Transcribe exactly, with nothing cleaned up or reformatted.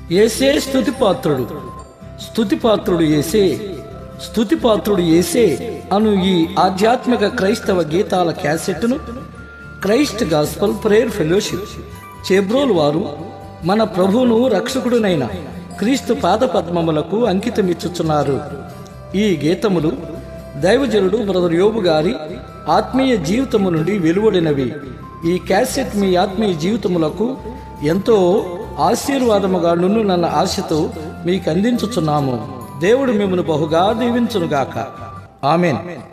యేసే స్తుతిపాత్రుడు, స్తుతిపాత్రుడు యేసే, స్తుతిపాత్రుడు యేసే అను ఈ ఆధ్యాత్మిక క్రైస్తవ గీతాల క్యాసెట్ను Christ gospel prayer fellowship Chebrolu వారు మన ప్రభువును రక్షకుడునైన క్రీస్తు పాదపద్మములకు అంకితమిచ్చుచున్నారు. ఈ గీతములు దైవజనుడు బ్రదర్ యోబు గారి ఆత్మీయ జీవితము నుండి వెలువడినవి. ఈ క్యాసెట్ మీ ఆత్మీయ జీవితములకు ఎంతో ఆశీర్వాదముగా నుండునన్న ఆశతో మీకు అందించుచున్నాము. దేవుడు మిమ్మల్ని బహుగా దీవించునుగాక. ఆమేన్.